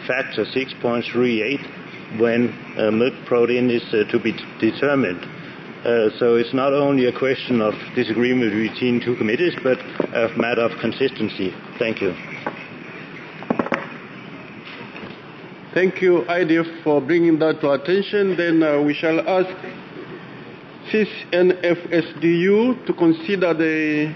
factor 6.38 when milk protein is to be determined. So it's not only a question of disagreement between two committees, but a matter of consistency. Thank you. Thank you, IDF, for bringing that to attention. Then we shall ask CIS-NFSDU to consider the...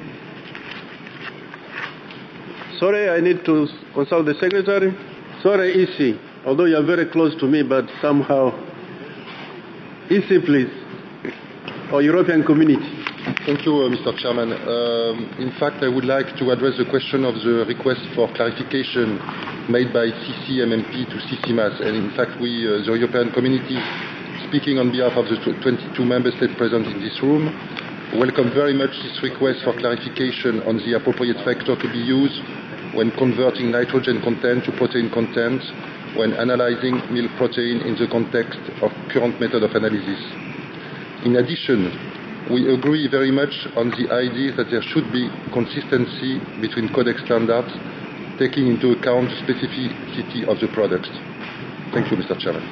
Sorry, I need to consult the Secretary. Sorry, EC, although you are very close to me, but somehow... EC, please. Or European Community. Thank you, Mr. Chairman. In fact, I would like to address the question of the request for clarification made by CCMMP to CCMAS. And in fact, we, the European Community, speaking on behalf of the 22 member states present in this room, welcome very much this request for clarification on the appropriate factor to be used when converting nitrogen content to protein content when analyzing milk protein in the context of current method of analysis. In addition, we agree very much on the idea that there should be consistency between Codex standards, taking into account the specificity of the products. Thank you, Mr. Chairman.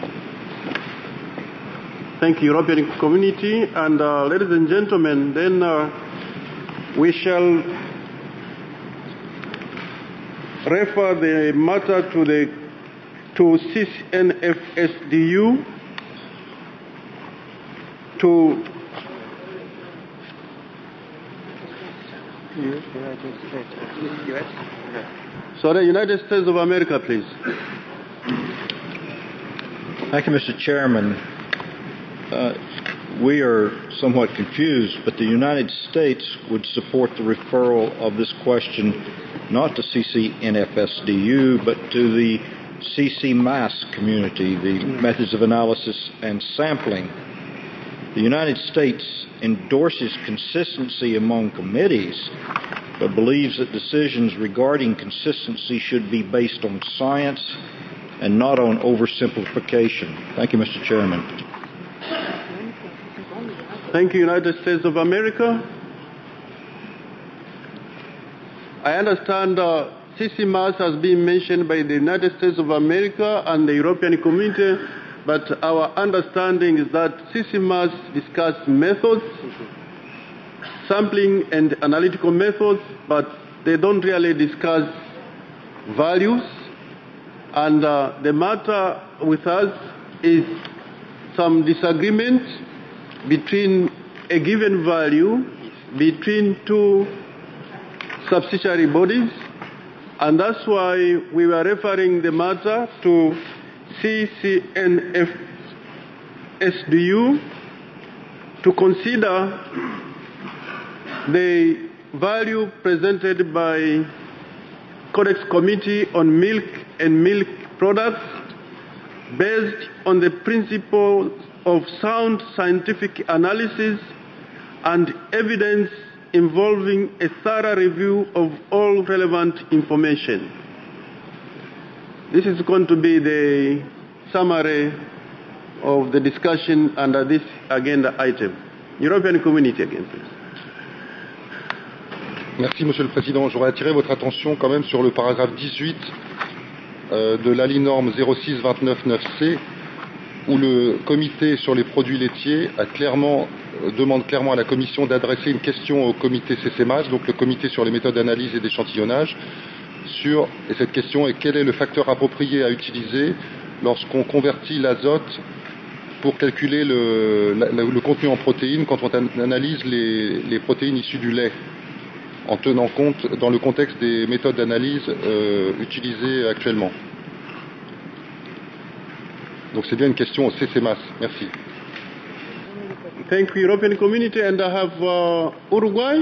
Thank you, European Community. And ladies and gentlemen, then we shall refer the matter to CIS-NFSDU to United States of America, please. Thank you, Mr. Chairman. We are somewhat confused, but the United States would support the referral of this question not to CCNFSDU, but to the CCMAS community, the methods of analysis and sampling. The United States endorses consistency among committees, but believes that decisions regarding consistency should be based on science and not on oversimplification. Thank you, Mr. Chairman. Thank you, United States of America. I understand CCMAS has been mentioned by the United States of America and the European Community, but our understanding is that CCMAS discuss methods, sampling and analytical methods, but they don't really discuss values. And the matter with us is some disagreement between a given value between two subsidiary bodies, and that's why we were referring the matter to CCNFSDU to consider the value presented by Codex Committee on Milk and Milk Products based on the principle of sound scientific analysis and evidence involving a thorough review of all relevant information. This is going to be the summary of the discussion under this agenda item. European Community again, please. Merci, Monsieur le Président. J'aurais attiré votre attention quand même sur le paragraphe 18 de l'ALI-norme 06-29-9C, où le comité sur les produits laitiers demande clairement à la Commission d'adresser une question au comité CCMAS, donc le comité sur les méthodes d'analyse et d'échantillonnage, et cette question est quel est le facteur approprié à utiliser lorsqu'on convertit l'azote pour calculer le contenu en protéines quand on analyse les protéines issues du lait, en tenant compte dans le contexte des méthodes d'analyse utilisées actuellement. Donc c'est bien une question au CCMAS. Merci. Thank you, European Community, and I have Uruguay.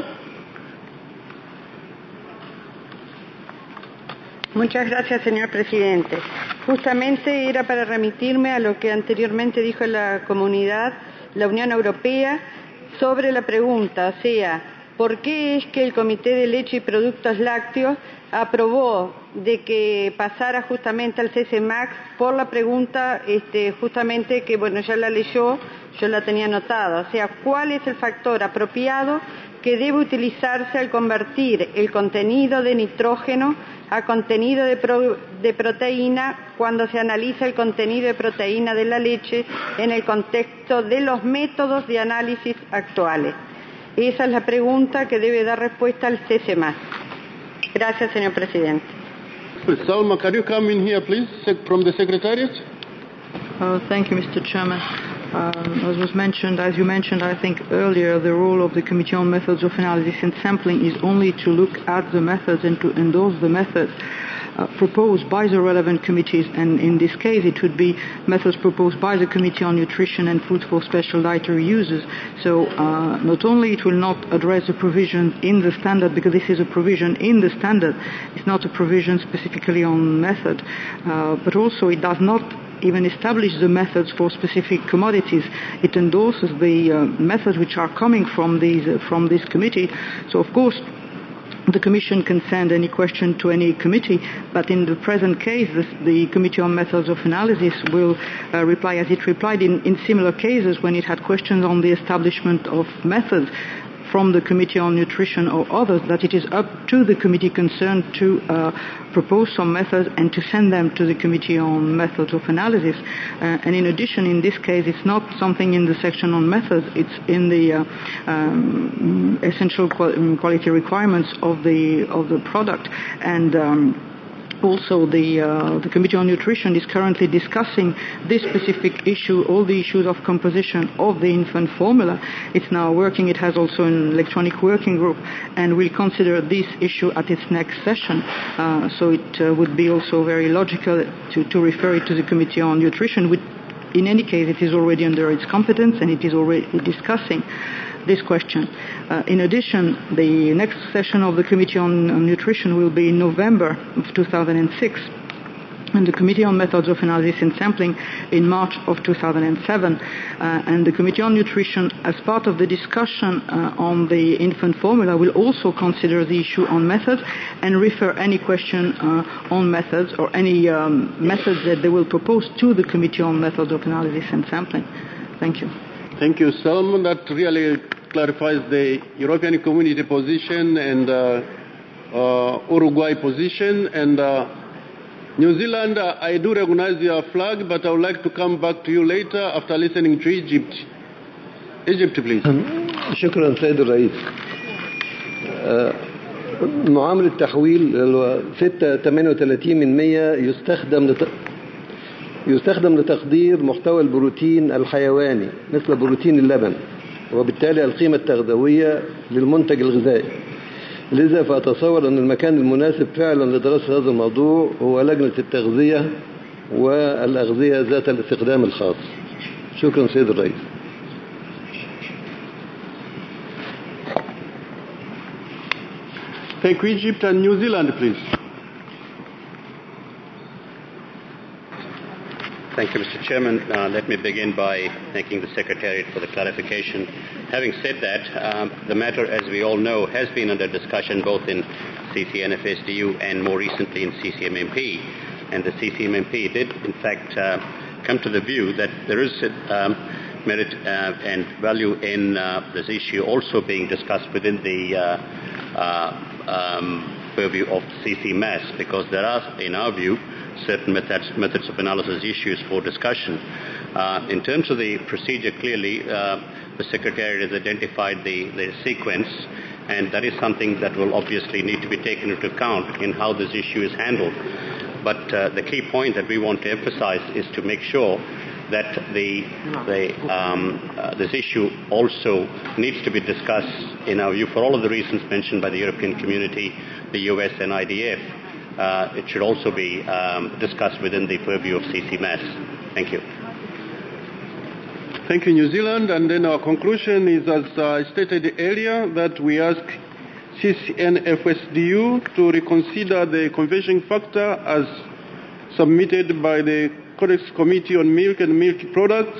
Muchas gracias, señor presidente. Justamente era para remitirme a lo que anteriormente dijo la comunidad, la Unión Europea, sobre la pregunta, o sea, ¿por qué es que el Comité de Leche y Productos Lácteos aprobó de que pasara justamente al CCMAS por la pregunta justamente que, bueno, ya la leyó, yo la tenía anotada? O sea, ¿cuál es el factor apropiado que debe utilizarse al convertir el contenido de nitrógeno a contenido de proteína cuando se analiza el contenido de proteína de la leche en el contexto de los métodos de análisis actuales. Esa es la pregunta que debe dar respuesta al CCMAS. Gracias, señor presidente. Salma, can you come in here, please, from the Secretariat? Thank you, Mr. Chairman. As you mentioned, I think earlier, the role of the Committee on Methods of Analysis and Sampling is only to look at the methods and to endorse the methods proposed by the relevant committees, and in this case it would be methods proposed by the Committee on Nutrition and Food for Special Dietary Uses. So not only it will not address the provision in the standard, because this is a provision in the standard, it's not a provision specifically on method, but also it does not even establish the methods for specific commodities. It endorses the methods which are coming from this committee. So of course the Commission can send any question to any committee, but in the present case the Committee on Methods of Analysis will reply as it replied in similar cases when it had questions on the establishment of methods from the Committee on Nutrition or others, that it is up to the committee concerned to propose some methods and to send them to the Committee on Methods of Analysis. And in addition, in this case, it's not something in the section on methods, it's in the essential quality requirements of the product. And also, the Committee on Nutrition is currently discussing this specific issue, all the issues of composition of the infant formula. It's now working. It has also an electronic working group, and will consider this issue at its next session. So it would be also very logical to refer it to the Committee on Nutrition, which, in any case, it is already under its competence, and it is already discussing this question. In addition, the next session of the Committee on Nutrition will be in November of 2006, and the Committee on Methods of Analysis and Sampling in March of 2007. And the Committee on Nutrition, as part of the discussion on the infant formula, will also consider the issue on methods and refer any question on methods or any methods that they will propose to the Committee on Methods of Analysis and Sampling. Thank you. Thank you, Salman. That really clarifies the European Community position and Uruguay position. And New Zealand, I do recognize your flag, but I would like to come back to you later after listening to Egypt. Egypt, please. شكرا سيد الرئيس. معامل التحويل 6.38% يستخدم لتقدير محتوى البروتين الحيواني مثل بروتين اللبن، وبالتالي القيمة التغذوية للمنتج الغذائي. لذا فأتصور أن المكان المناسب فعلا لدراسة هذا الموضوع هو لجنة التغذية والأغذية ذات الاستخدام الخاص. شكرا سيد الرئيس. Thank you, Egypt and New Zealand, please. Thank you, Mr. Chairman. Let me begin by thanking the Secretariat for the clarification. Having said that, the matter, as we all know, has been under discussion both in CCNFSDU and more recently in CCMMP. And the CCMMP did, in fact, come to the view that there is merit and value in this issue also being discussed within the purview of CCMAS, because there are, in our view, certain methods of analysis issues for discussion. In terms of the procedure, clearly, the Secretariat has identified the sequence, and that is something that will obviously need to be taken into account in how this issue is handled. But the key point that we want to emphasize is to make sure that this issue also needs to be discussed, in our view, for all of the reasons mentioned by the European Community, the US, and IDF. It should also be discussed within the purview of CCMAS. Thank you. Thank you, New Zealand. And then our conclusion is, as I stated earlier, that we ask CCNFSDU to reconsider the conversion factor as submitted by the Codex Committee on Milk and Milk Products,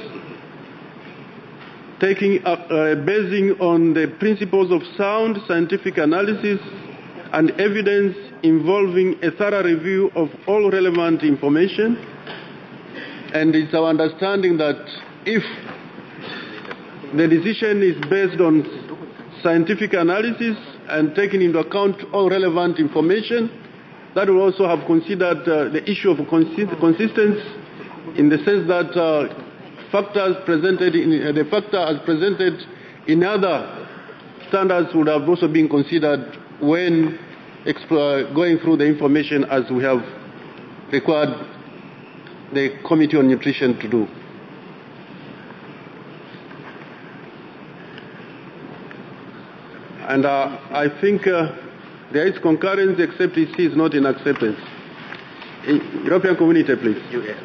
basing on the principles of sound scientific analysis and evidence involving a thorough review of all relevant information. And it's our understanding that if the decision is based on scientific analysis and taking into account all relevant information. That will also have considered the issue of consistency in the sense that the factor as presented in other standards would have also been considered when going through the information as we have required the Committee on Nutrition to do. And I think there is concurrence except it is not in acceptance. European Community, please.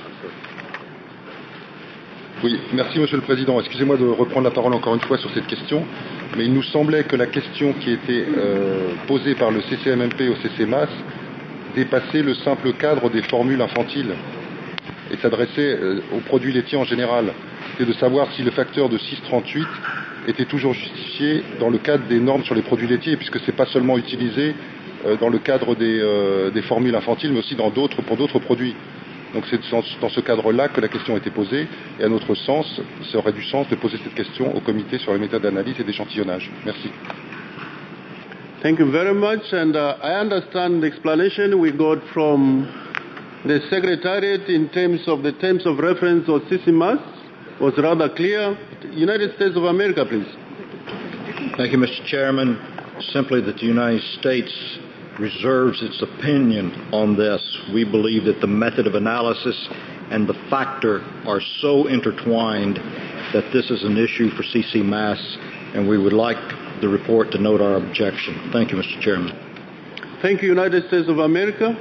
Oui, merci Monsieur le Président. Excusez-moi de reprendre la parole encore une fois sur cette question, mais il nous semblait que la question qui était posée par le CCMMP au CCMAS dépassait le simple cadre des formules infantiles et s'adressait aux produits laitiers en général. C'était de savoir si le facteur de 6,38 était toujours justifié dans le cadre des normes sur les produits laitiers, puisque ce n'est pas seulement utilisé dans le cadre des formules infantiles, mais aussi pour d'autres produits. Donc c'est dans ce cadre-là que la question a été posée, et à notre sens, ça aurait du sens de poser cette question au comité sur les méthodes d'analyse et d'échantillonnage. Merci. Thank you very much, and I understand the explanation we got from the Secretariat in terms of the terms of reference of CCMAS was rather clear. United States of America, please. Thank you, Mr. Chairman. Simply that the United States reserves its opinion on this. We believe that the method of analysis and the factor are so intertwined that this is an issue for CCMAS, and we would like the report to note our objection. Thank you, Mr. Chairman. Thank you, United States of America.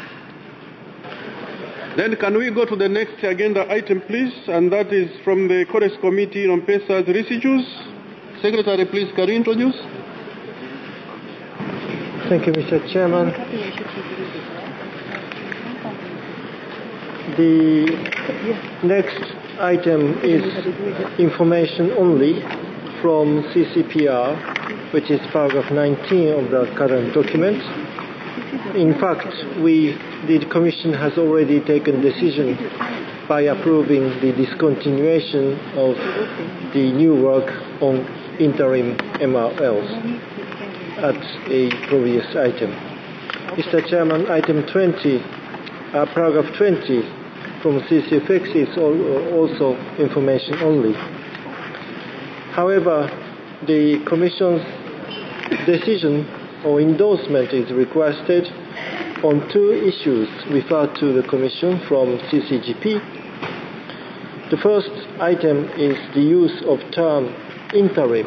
Then can we go to the next agenda item, please? And that is from the Codex Committee on Pesticide Residues. Secretary, please, can you introduce? Thank you, Mr. Chairman. The next item is information only from CCPR, which is paragraph 19 of the current document. In fact, the Commission has already taken decision by approving the discontinuation of the new work on interim MRLs at a previous item. Mr. Chairman, item 20, paragraph 20 from CCFX is also information only. However, the Commission's decision or endorsement is requested on two issues referred to the Commission from CCGP. The first item is the use of term interim,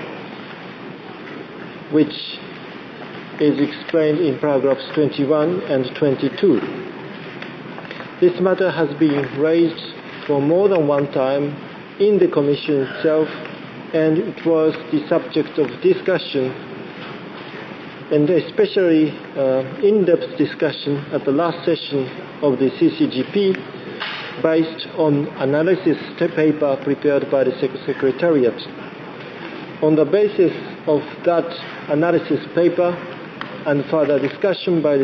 which is explained in paragraphs 21 and 22. This matter has been raised for more than one time in the Commission itself, and it was the subject of discussion, and especially in-depth discussion at the last session of the CCGP based on analysis paper prepared by the Secretariat. On the basis of that analysis paper and further discussion by the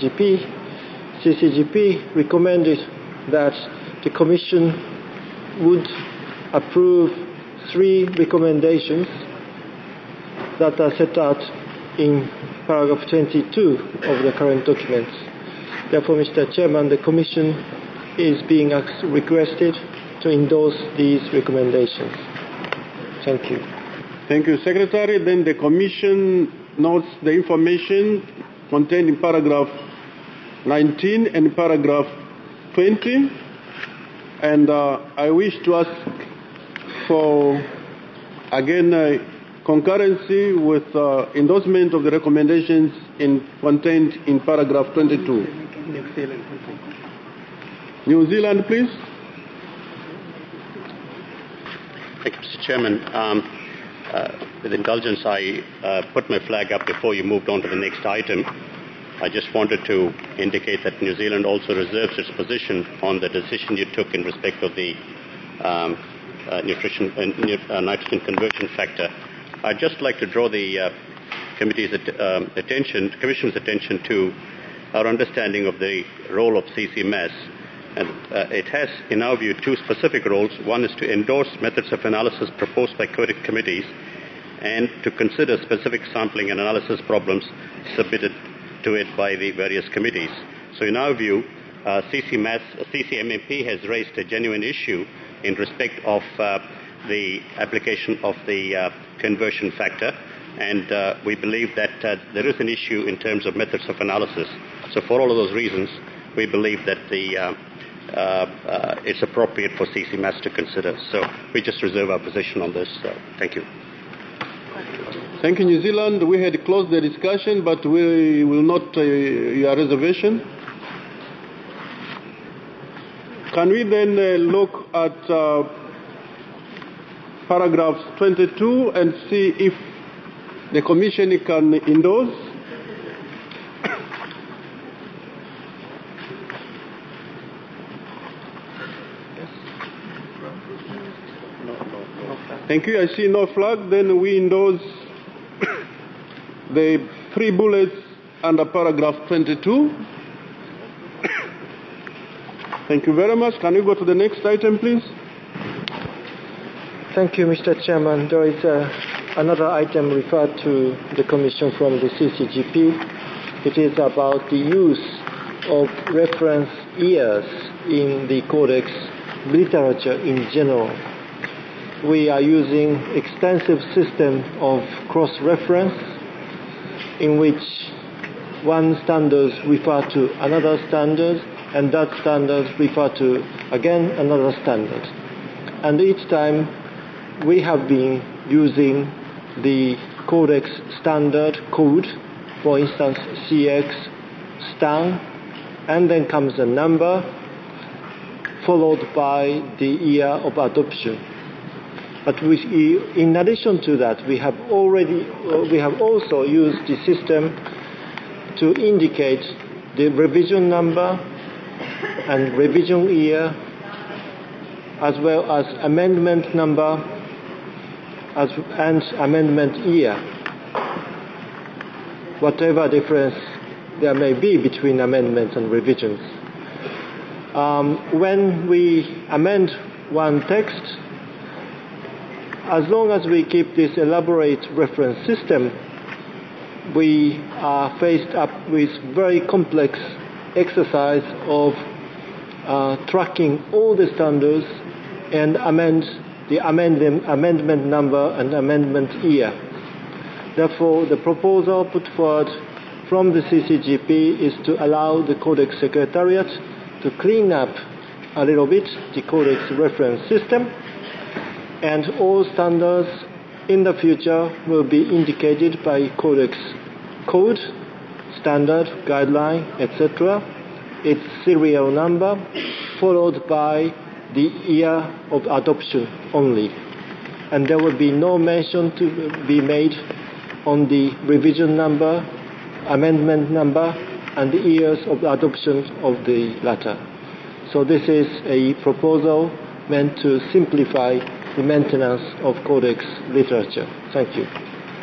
CCGP recommended that the Commission would approve 3 recommendations that are set out in paragraph 22 of the current documents. Therefore, Mr. Chairman, the Commission is being requested to endorse these recommendations. Thank you. Thank you, Secretary. Then the Commission notes the information contained in paragraph 19 and paragraph 20. And I wish to ask for, again, concurrency with endorsement of the recommendations contained in paragraph 22. New Zealand, please. Thank you, Mr. Chairman. With indulgence, I put my flag up before you moved on to the next item. I just wanted to indicate that New Zealand also reserves its position on the decision you took in respect of the nitrogen conversion factor. I'd just like to draw the Commission's attention to our understanding of the role of CCMAS. And it has, in our view, 2 specific roles. One is to endorse methods of analysis proposed by committees, and to consider specific sampling and analysis problems submitted to it by the various committees. So in our view, CCMMP has raised a genuine issue in respect of the application of the conversion factor, and we believe that there is an issue in terms of methods of analysis. So for all of those reasons, we believe that it's appropriate for CCMAS to consider. So we just reserve our position on this. Thank you. Thank you, New Zealand. We had closed the discussion, but we will not your reservation. Can we then look at paragraphs 22 and see if the Commission can endorse? Thank you. I see no flag. Then we endorse the 3 bullets under paragraph 22. Thank you very much. Can you go to the next item, please? Thank you, Mr. Chairman. There is another item referred to the Commission from the CCGP. It is about the use of reference years in the Codex literature in general. We are using extensive system of cross-reference in which one standard refer to another standard, and that standard refer to, again, another standard. And each time we have been using the Codex standard code, for instance, CX, STAN, and then comes a number followed by the year of adoption. But in addition to that, we have also used the system to indicate the revision number and revision year, as well as amendment number and amendment year, whatever difference there may be between amendments and revisions. When we amend one text, as long as we keep this elaborate reference system, we are faced up with very complex exercise of tracking all the standards and amend the amendment number and amendment year. Therefore, the proposal put forward from the CCGP is to allow the Codex Secretariat to clean up a little bit the Codex reference system, and all standards in the future will be indicated by Codex code, standard, guideline, etc., its serial number, followed by the year of adoption only. And there will be no mention to be made on the revision number, amendment number, and the years of adoption of the latter. So this is a proposal meant to simplify the maintenance of Codex literature. Thank you.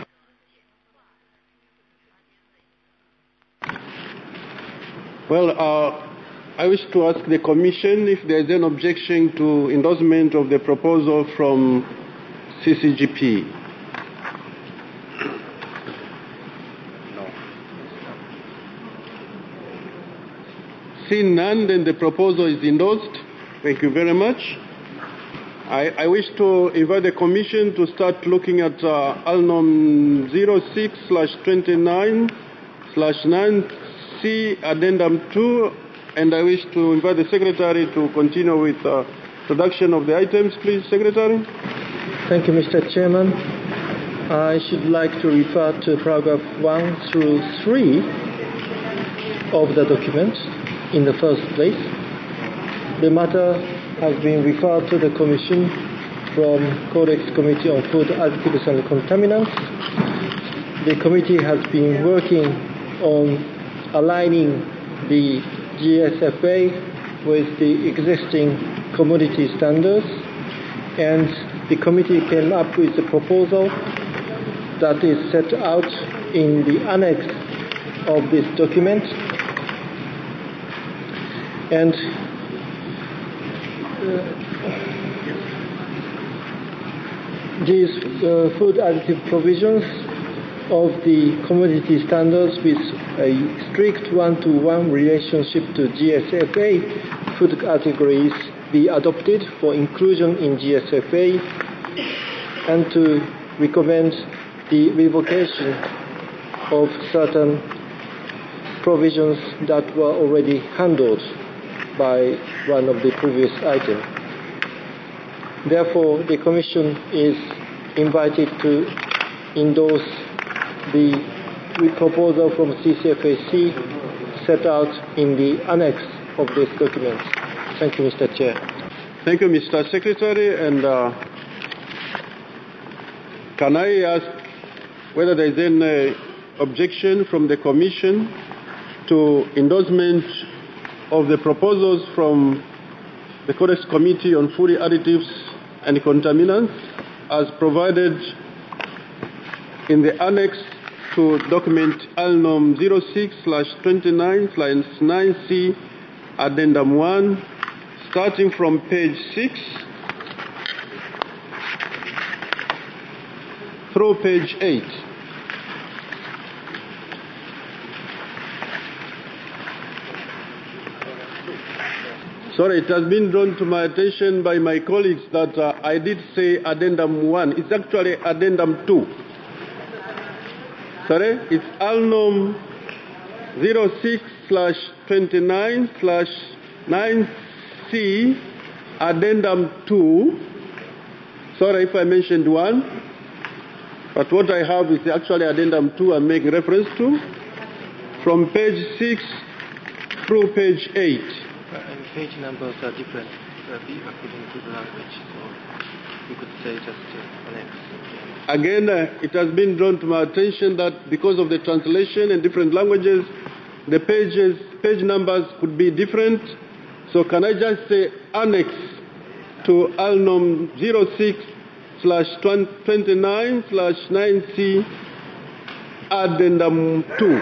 Well, I wish to ask the Commission if there is an objection to endorsement of the proposal from CCGP. No. Seeing none, then the proposal is endorsed. Thank you very much. I wish to invite the Commission to start looking at ALNOM 06/29/9C Addendum 2, and I wish to invite the Secretary to continue with production of the items. Please, Secretary. Thank you, Mr. Chairman. I should like to refer to paragraph 1 through 3 of the document in the first place. The matter has been referred to the Commission from Codex Committee on Food Additives and Contaminants. The committee has been working on aligning the GSFA with the existing commodity standards, and the committee came up with a proposal that is set out in the annex of this document. And these food additive provisions of the commodity standards with a strict one-to-one relationship to GSFA food categories be adopted for inclusion in GSFA, and to recommend the revocation of certain provisions that were already handled by one of the previous items. Therefore, the Commission is invited to endorse the proposal from CCFAC set out in the annex of this document. Thank you, Mr. Chair. Thank you, Mr. Secretary. And can I ask whether there is any objection from the Commission to endorsement of the proposals from the Codex Committee on Food Additives and Contaminants as provided in the annex to document ALNOM 06/29/9C Addendum 1, starting from page 6 through page 8. Sorry, it has been drawn to my attention by my colleagues that I did say Addendum 1. It's actually Addendum 2. Sorry, it's ALNOM 06/29/9C Addendum 2. Sorry if I mentioned 1, but what I have is actually Addendum 2 I'm making reference to, from page 6 through page 8. Page numbers are different according to the language, so you could say just annex. Again, it has been drawn to my attention that because of the translation in different languages, the page numbers could be different. So can I just say annex to ALNOM 06/29/9C Addendum 2.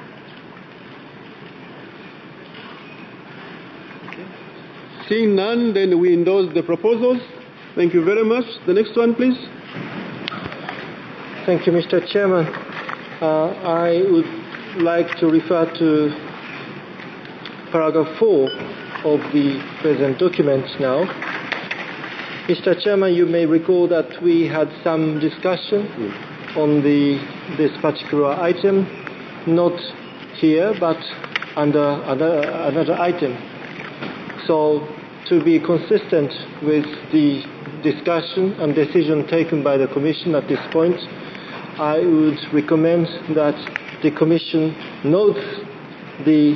Seeing none, then we endorse the proposals. Thank you very much. The next one, please. Thank you, Mr. Chairman. I would like to refer to paragraph 4 of the present document now. Mr. Chairman, you may recall that we had some discussion on this particular item, not here, but under another item. So, to be consistent with the discussion and decision taken by the Commission at this point, I would recommend that the Commission notes the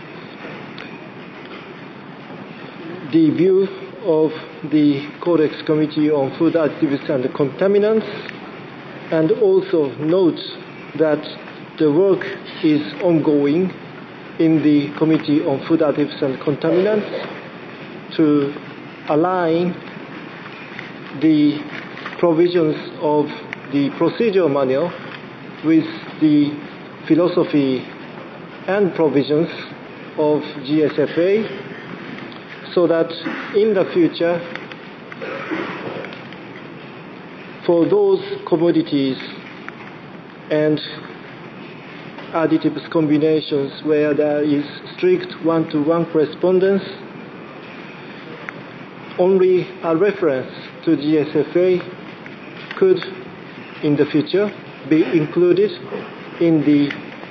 view of the Codex Committee on Food Additives and Contaminants, and also notes that the work is ongoing in the Committee on Food Additives and Contaminants to align the provisions of the procedure manual with the philosophy and provisions of GSFA, so that in the future, for those commodities and additives combinations where there is strict one-to-one correspondence, only a reference to GSFA could, in the future, be included in the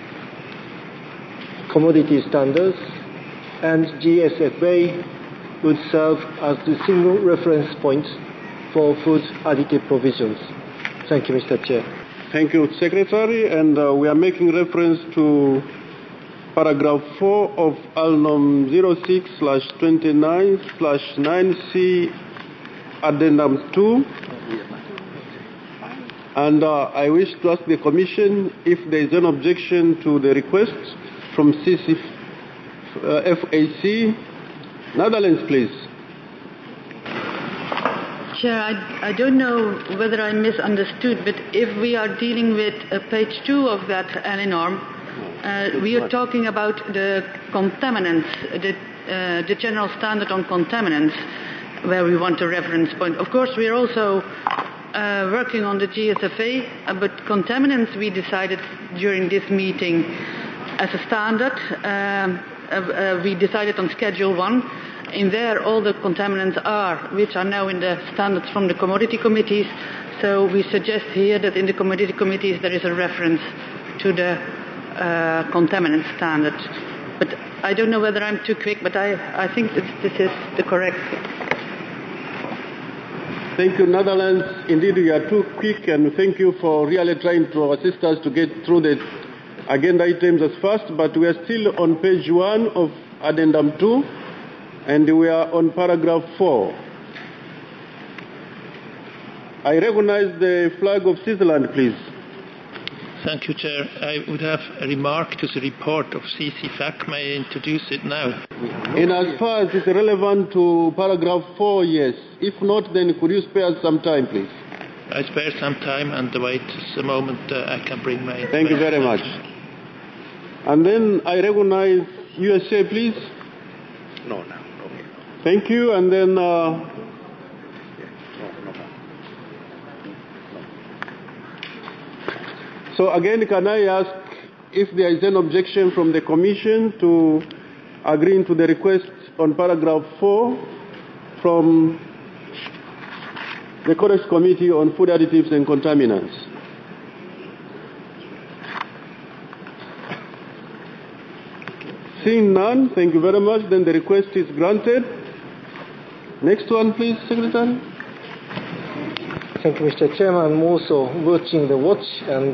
commodity standards, and GSFA would serve as the single reference point for food additive provisions. Thank you, Mr. Chair. Thank you, Secretary. And we are making reference to paragraph 4 of ALNOM 06/29/9C Addendum 2. And I wish to ask the Commission if there is an objection to the request from CCFAC. Netherlands, please. Chair, I don't know whether I misunderstood, but if we are dealing with page 2 of that ALNOM, we are talking about the contaminants, the general standard on contaminants, where we want a reference point. Of course, we are also working on the GSFA, but contaminants we decided during this meeting as a standard. We decided on Schedule 1. In there all the contaminants which are now in the standards from the commodity committees. So we suggest here that in the commodity committees there is a reference to the contaminant standard. But I don't know whether I'm too quick, but I think that this is the correct. Thank you, Netherlands. Indeed, you are too quick, and thank you for really trying to assist us to get through the agenda items as fast. But we are still on page 1 of Addendum 2, and we are on paragraph 4. I recognize the flag of Switzerland, please. Thank you, Chair. I would have a remark to the report of CCFAC. May I introduce it now? In as far as it's relevant to paragraph 4, yes. If not, then could you spare some time, please? I spare some time and wait a moment I can bring my... Thank you very much. And then I recognize USA, please. No. Okay. Thank you. And then... So again, can I ask if there is an objection from the Commission to agreeing to the request on paragraph 4 from the Codex Committee on Food Additives and Contaminants? Seeing none, thank you very much. Then the request is granted. Next one, please, Secretary. Thank you, Mr. Chairman. I'm also watching the watch, and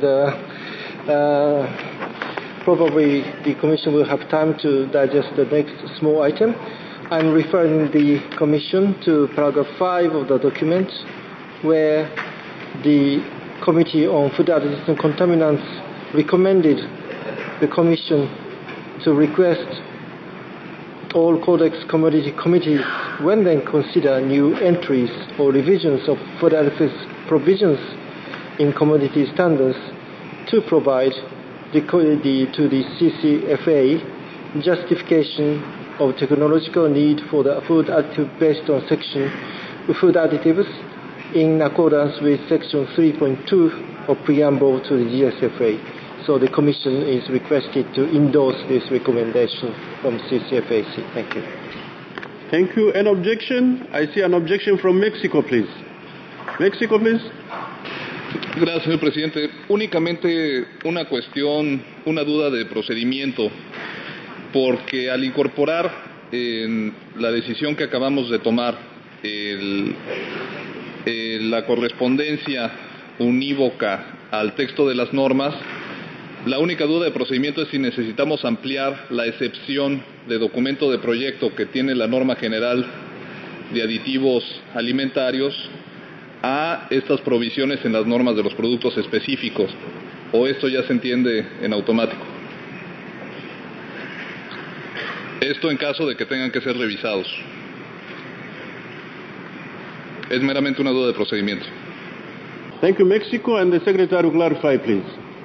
probably the Commission will have time to digest the next small item. I'm referring the Commission to paragraph 5 of the document, where the Committee on Food Additives and Contaminants recommended the Commission to request all Codex Commodity Committees, when they consider new entries or revisions of food additives provisions in commodity standards, to provide to the CCFA justification of technological need for the food additive based on section food additives in accordance with section 3.2 of preamble to the GSFA. So the Commission is requested to endorse this recommendation from CCFAC. Thank you. Thank you. An objection? I see an objection from Mexico, please. Mexico, please. Gracias, señor presidente. Únicamente una duda de procedimiento, porque al incorporar en la decisión que acabamos de tomar la correspondencia unívoca al texto de las normas, la única duda de procedimiento es si necesitamos ampliar la excepción de documento de proyecto que tiene la norma general de aditivos alimentarios a estas provisiones en las normas de los productos específicos, o esto ya se entiende en automático. Esto en caso de que tengan que ser revisados. Es meramente una duda de procedimiento. Thank you, Mexico, and the Secretary will clarify, please.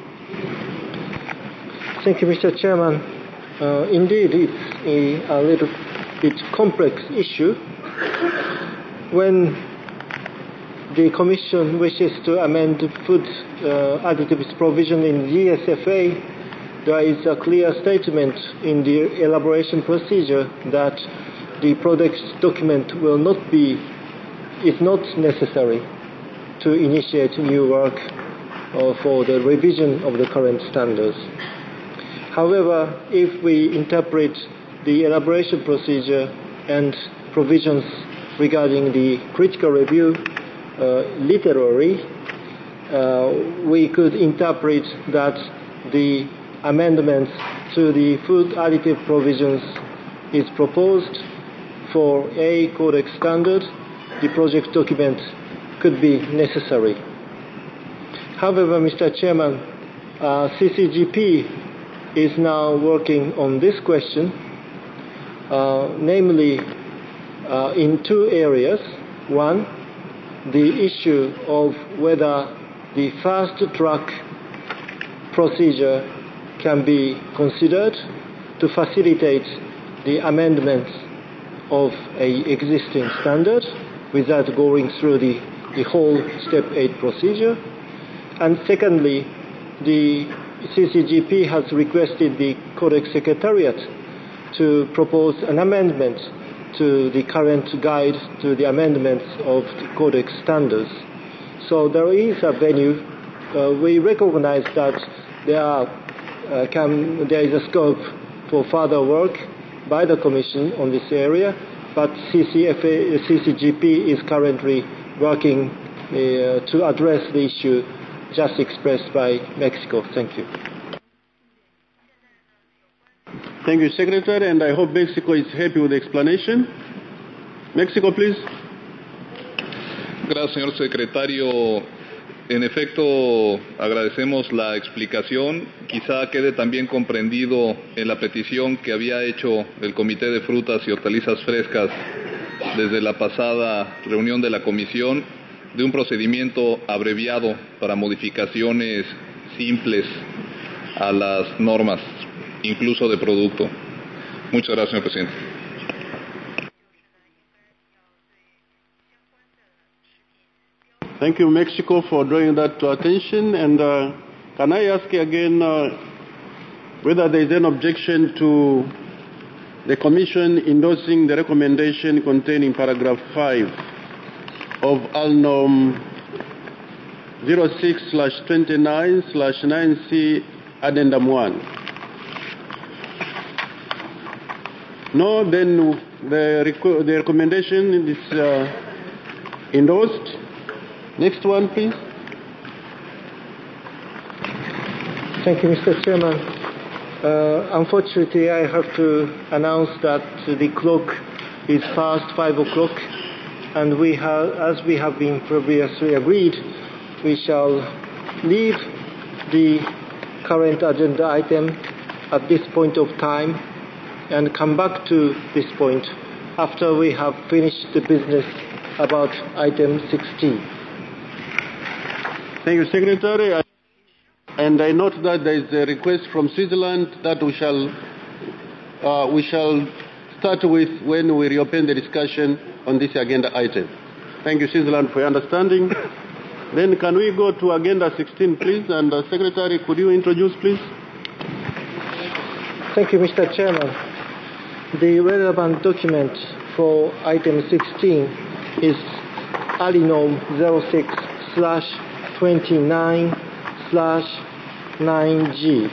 Thank you, Mr. Chairman. Indeed, it's a little bit complex issue. When the Commission wishes to amend food additives provision in GSFA, there is a clear statement in the elaboration procedure that the product document is not necessary to initiate new work for the revision of the current standards. However, if we interpret the elaboration procedure and provisions regarding the critical review literally, we could interpret that the amendments to the food additive provisions is proposed for a Codex standard. The project document could be necessary. However, Mr. Chairman, CCGP is now working on this question, namely in two areas. One, the issue of whether the fast track procedure can be considered to facilitate the amendments of an existing standard without going through the the whole Step 8 procedure. And secondly, the CCGP has requested the Codex Secretariat to propose an amendment to the current guide to the amendments of the Codex standards. So there is a venue. We recognize that there is a scope for further work by the Commission on this area, but CCGP is currently working to address the issue just expressed by Mexico. Thank you. Thank you, Secretary, and I hope Mexico is happy with the explanation. Mexico, please. Gracias, señor secretario. En efecto, agradecemos la explicación. Quizá quede también comprendido en la petición que había hecho el Comité de Frutas y Hortalizas Frescas desde la pasada reunión de la Comisión de un procedimiento abreviado para modificaciones simples a las normas, incluso de producto. Muchas gracias, señor presidente. Thank you, Mexico, for drawing that to attention. And can I ask again whether there is an objection to the Commission endorsing the recommendation contained in paragraph 5 of ALNOM 06/29/9C Addendum 1? No, then the recommendation is endorsed. Next one, please. Thank you, Mr. Chairman. Unfortunately, I have to announce that the clock is past 5 o'clock, and as we have been previously agreed, we shall leave the current agenda item at this point of time and come back to this point after we have finished the business about item 16. Thank you, Secretary. And I note that there is a request from Switzerland that we shall start with when we reopen the discussion on this agenda item. Thank you, Switzerland, for your understanding. Then can we go to agenda 16, please? And Secretary, could you introduce, please? Thank you, Mr. Chairman. The relevant document for item 16 is ALINOM 06/29/9G.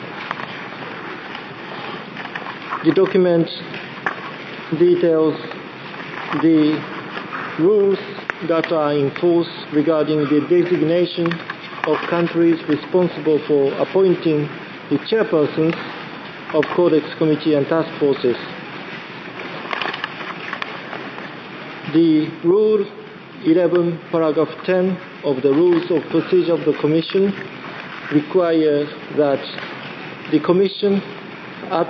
The document details the rules that are in force regarding the designation of countries responsible for appointing the chairpersons of Codex Committee and Task Forces. The Rule 11, paragraph 10 of the Rules of Procedure of the Commission requires that the Commission at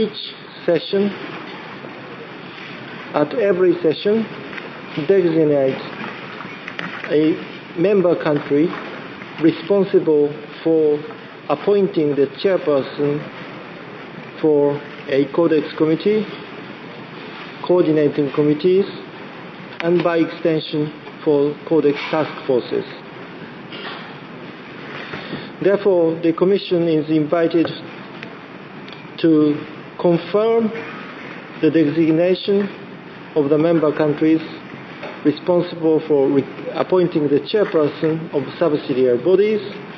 every session, designate a member country responsible for appointing the chairperson for a Codex Committee, coordinating committees, and by extension for Codex Task Forces. Therefore, the Commission is invited to confirm the designation of the member countries responsible for appointing the chairperson of subsidiary bodies,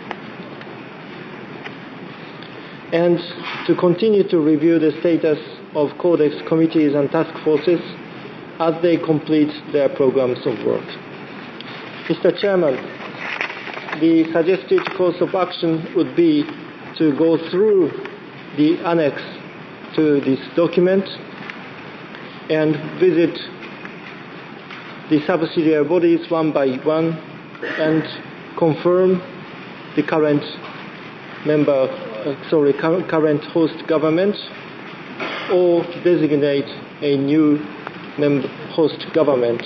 and to continue to review the status of Codex committees and task forces as they complete their programs of work. Mr. Chairman, the suggested course of action would be to go through the annex to this document and visit the subsidiary bodies one by one and confirm the current current host government, or designate a new host government.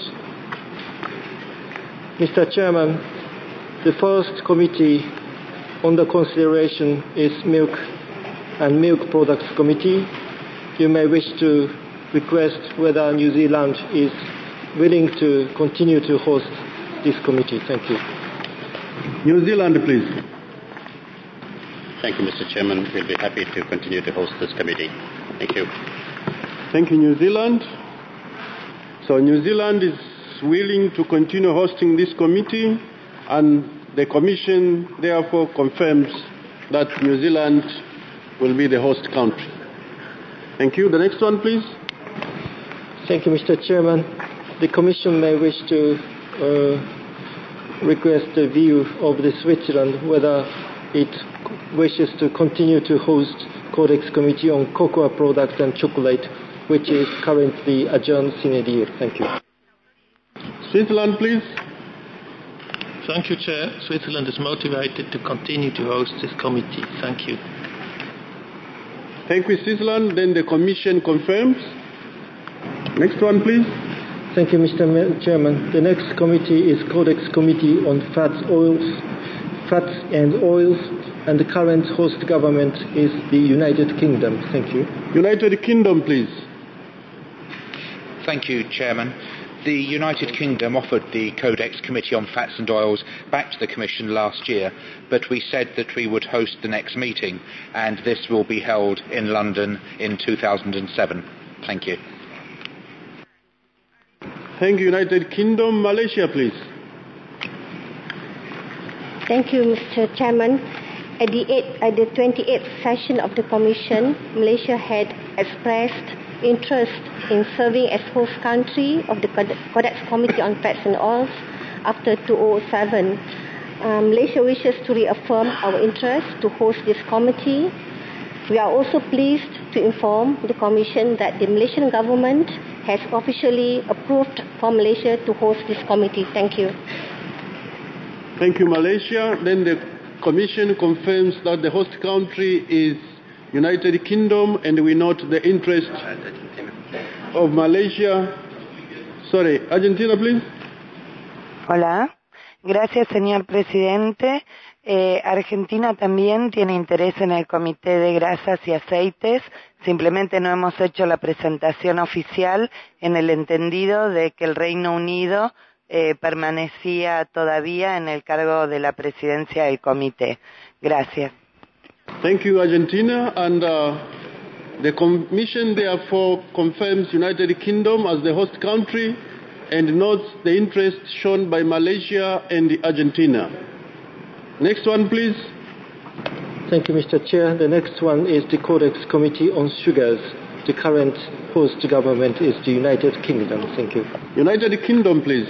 Mr. Chairman, the first committee under consideration is Milk and Milk Products Committee. You may wish to request whether New Zealand is willing to continue to host this committee. Thank you. New Zealand, please. Thank you, Mr. Chairman. We'll be happy to continue to host this committee. Thank you. Thank you, New Zealand. So New Zealand is willing to continue hosting this committee, and the Commission therefore confirms that New Zealand will be the host country. Thank you. The next one, please. Thank you, Mr. Chairman. The Commission may wish to request the view of the Switzerland whether it wishes to continue to host Codex Committee on cocoa products and chocolate, which is currently adjourned sine die. Thank you. Switzerland, please. Thank you, Chair. Switzerland is motivated to continue to host this committee. Thank you. Thank you, Switzerland. Then the Commission confirms. Next one, please. Thank you, Mr. Chairman. The next committee is Codex Committee on Fats and Oils, and the current host government is the United Kingdom. Thank you. United Kingdom, please. Thank you, Chairman. The United Kingdom offered the Codex Committee on Fats and Oils back to the Commission last year, but we said that we would host the next meeting, and this will be held in London in 2007. Thank you. Thank you, United Kingdom. Malaysia, please. Thank you, Mr. Chairman. At the 28th session of the Commission, Malaysia had expressed interest in serving as host country of the Codex Committee on Fats and Oils after 2007. Malaysia wishes to reaffirm our interest to host this committee. We are also pleased to inform the Commission that the Malaysian government has officially approved for Malaysia to host this committee. Thank you. Thank you, Malaysia. Then the Commission confirms that the host country is United Kingdom, and we note the interest of Malaysia. Sorry, Argentina, please. Hola. Gracias, señor presidente. Argentina también tiene interés en el Comité de Grasas y Aceites. Simplemente no hemos hecho la presentación oficial en el entendido de que el Reino Unido permanecía todavía en el cargo de la presidencia del comité. Gracias. Thank you, Argentina. And the Commission therefore confirms United Kingdom as the host country and notes the interest shown by Malaysia and Argentina. Next one, please. Thank you, Mr. Chair. The next one is the Codex Committee on Sugars. The current host government is the United Kingdom. Thank you. United Kingdom, please.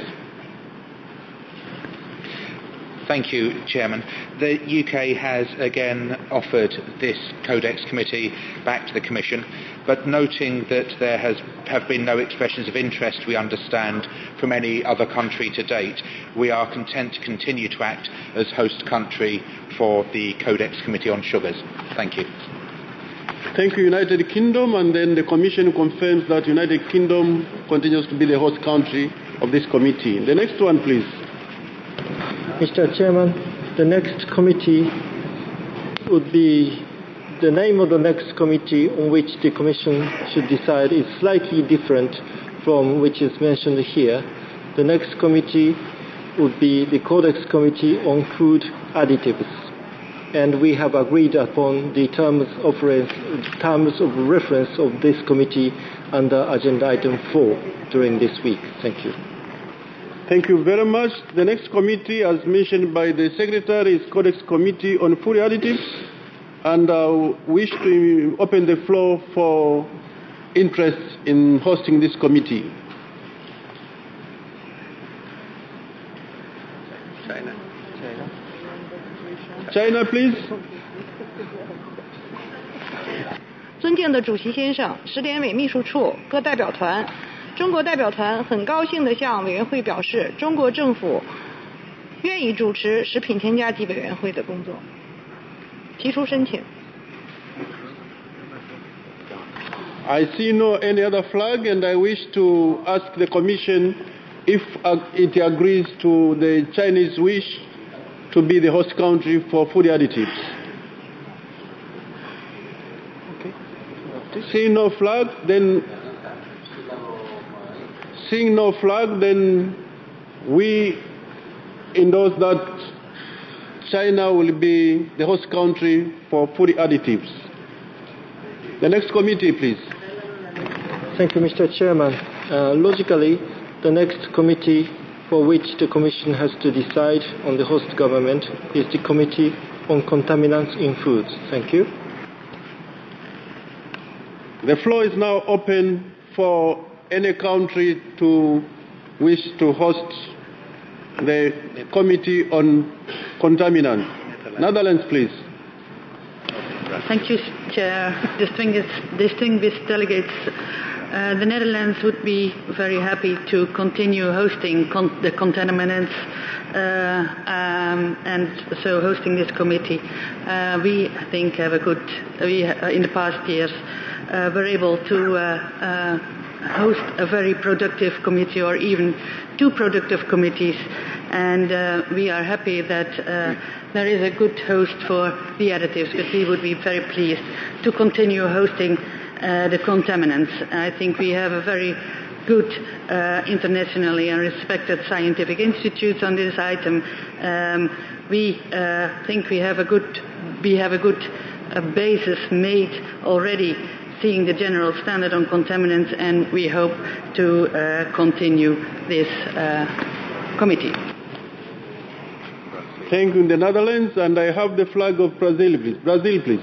Thank you, Chairman. The UK has again offered this Codex Committee back to the Commission, but noting that there have been no expressions of interest, we understand, from any other country to date, we are content to continue to act as host country for the Codex Committee on Sugars. Thank you. Thank you, United Kingdom. And then the Commission confirms that United Kingdom continues to be the host country of this committee. The next one, please. Mr. Chairman, the next committee would be, the name of the next committee on which the Commission should decide is slightly different from which is mentioned here. The next committee would be the Codex Committee on Food Additives, and we have agreed upon the terms of reference of this committee under Agenda Item 4 during this week. Thank you. Thank you very much. The next committee, as mentioned by the Secretary, is Codex Committee on Food Additives, and I wish to open the floor for interest in hosting this committee. China, please. 尊敬的主席先生、十联委秘书处、各代表团，中国代表团很高兴地向委员会表示，中国政府愿意主持食品添加剂委员会的工作，提出申请。 I see no any other flag, and I wish to ask the Commission if it agrees to the Chinese wish to be the host country for food additives. Okay. Seeing no flag, then we endorsed that China will be the host country for food additives. The next committee, please. Thank you, Mr. Chairman. Logically, the next committee for which the Commission has to decide on the host government is the Committee on Contaminants in Foods. Thank you. The floor is now open for any country to wish to host the Committee on Contaminants. Netherlands, please. Thank you, Chair. Distinguished delegates, the Netherlands would be very happy to continue hosting the contaminants and so hosting this committee. We, I think, have in the past years were able to host a very productive committee or even two productive committees, and we are happy that there is a good host for the additives, but we would be very pleased to continue hosting the contaminants. I think we have a very good internationally and respected scientific institutes on this item. We think we have a good basis made already, seeing the general standard on contaminants, and we hope to continue this committee. Thank you, in the Netherlands, and I have the flag of Brazil, please. Brazil, please.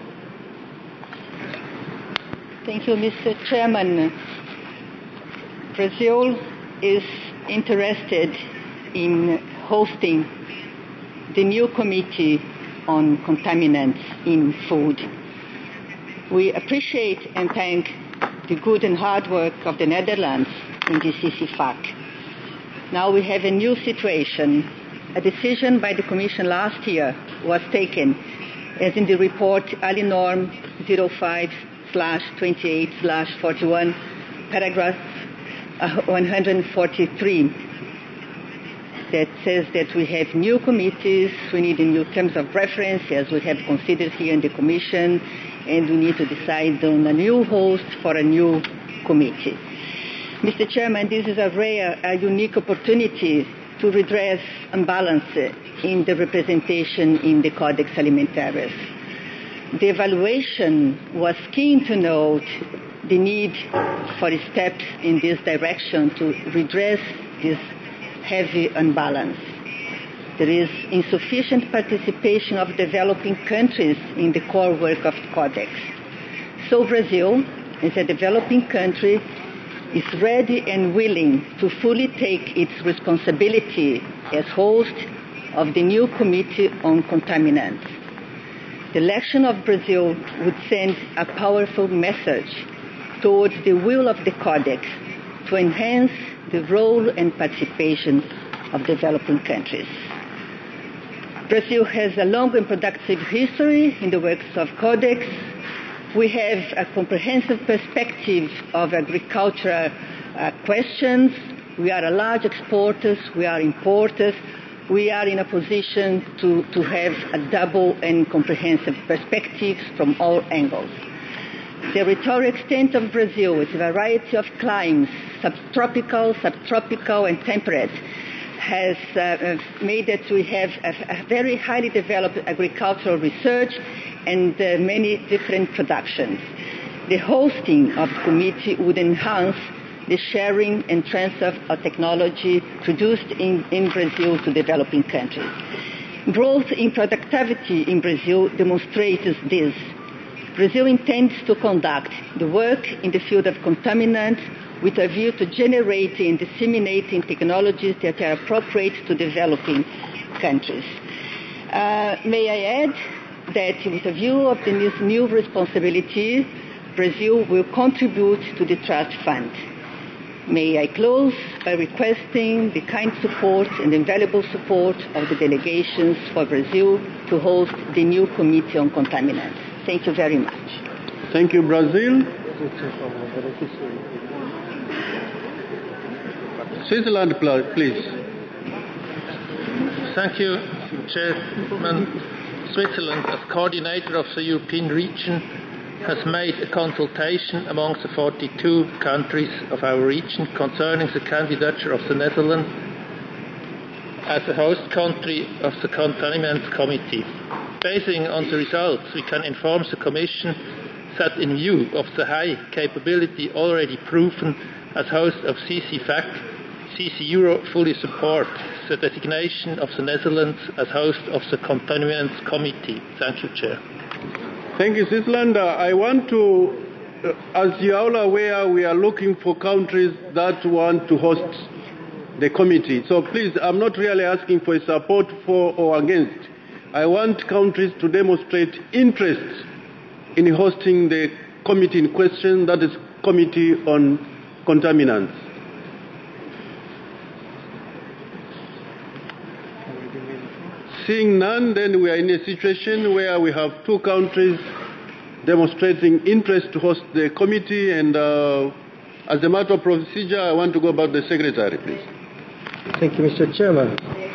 Thank you, Mr. Chairman. Brazil is interested in hosting the new Committee on Contaminants in Food. We appreciate and thank the good and hard work of the Netherlands in the CCFAC. Now we have a new situation. A decision by the Commission last year was taken, as in the report ALINORM 05/28/41, paragraph 143, that says that we have new committees, we need new terms of reference, as we have considered here in the Commission, and we need to decide on a new host for a new committee. Mr. Chairman, this is a unique opportunity to redress imbalance in the representation in the Codex Alimentarius. The evaluation was keen to note the need for steps in this direction to redress this heavy imbalance. There is insufficient participation of developing countries in the core work of the Codex. So Brazil, as a developing country, is ready and willing to fully take its responsibility as host of the new Committee on Contaminants. The election of Brazil would send a powerful message towards the will of the Codex to enhance the role and participation of developing countries. Brazil has a long and productive history in the works of Codex. We have a comprehensive perspective of agricultural questions. We are a large exporters, we are importers. We are in a position to have a double and comprehensive perspectives from all angles. The territorial extent of Brazil with a variety of climes, subtropical, and temperate, has made that we have a very highly developed agricultural research and many different productions. The hosting of the committee would enhance the sharing and transfer of technology produced in Brazil to developing countries. Growth in productivity in Brazil demonstrates this. Brazil intends to conduct the work in the field of contaminants with a view to generating and disseminating technologies that are appropriate to developing countries. May I add that with a view of this new responsibility, Brazil will contribute to the Trust Fund. May I close by requesting the kind support and invaluable support of the delegations for Brazil to host the new Committee on Contaminants. Thank you very much. Thank you, Brazil. Switzerland, please. Thank you, Chairman. Switzerland, as coordinator of the European region, has made a consultation amongst the 42 countries of our region concerning the candidature of the Netherlands as a host country of the Contaminants Committee. Basing on the results, we can inform the Commission that in view of the high capability already proven as host of CC-FAC, CC Euro fully supports the designation of the Netherlands as host of the Contaminants Committee. Thank you, Chair. Thank you, Switzerland. I want to, as you are all aware, we are looking for countries that want to host the committee. So please, I'm not really asking for support for or against. I want countries to demonstrate interest in hosting the committee in question, that is Committee on Contaminants. Seeing none, then we are in a situation where we have two countries demonstrating interest to host the committee, and as a matter of procedure, I want to go back to the Secretary, please. Thank you, Mr. Chairman.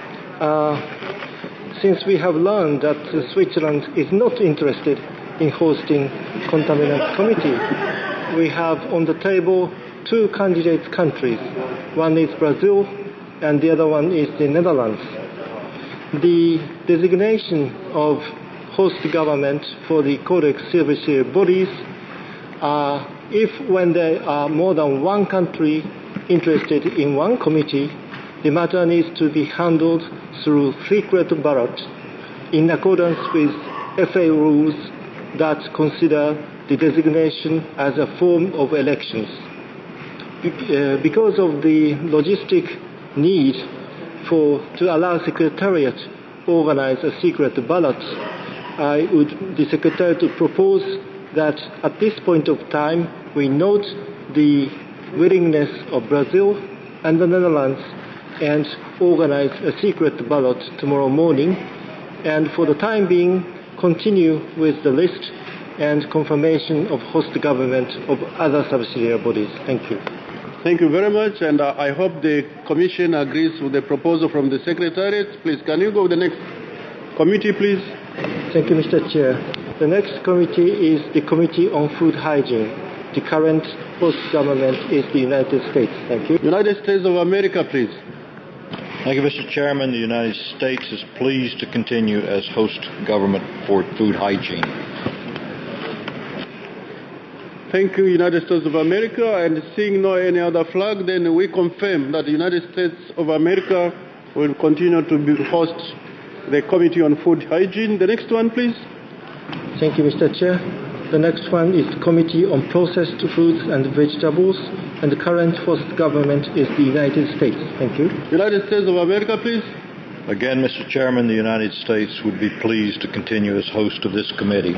Since we have learned that Switzerland is not interested in hosting Contaminants Committee, we have on the table two candidate countries. One is Brazil and the other one is the Netherlands. The designation of host government for the Codex Cerveceae bodies, if when there are more than one country interested in one committee, the matter needs to be handled through secret ballot in accordance with FA rules that consider the designation as a form of elections. Because of the logistic need to allow Secretariat to organize a secret ballot, I would the Secretary to propose that at this point of time we note the willingness of Brazil and the Netherlands and organize a secret ballot tomorrow morning, and for the time being continue with the list and confirmation of host government of other subsidiary bodies. Thank you. Thank you very much, and I hope the Commission agrees with the proposal from the Secretariat. Please, can you go to the next committee, please? Thank you, Mr. Chair. The next committee is the Committee on Food Hygiene. The current host government is the United States. Thank you. United States of America, please. Thank you, Mr. Chairman. The United States is pleased to continue as host government for food hygiene. Thank you, United States of America. And seeing no any other flag, then we confirm that the United States of America will continue to host the Committee on Food Hygiene. The next one, please. Thank you, Mr. Chair. The next one is Committee on Processed Foods and Vegetables, and the current host government is the United States. Thank you. United States of America, please. Again, Mr. Chairman, the United States would be pleased to continue as host of this committee.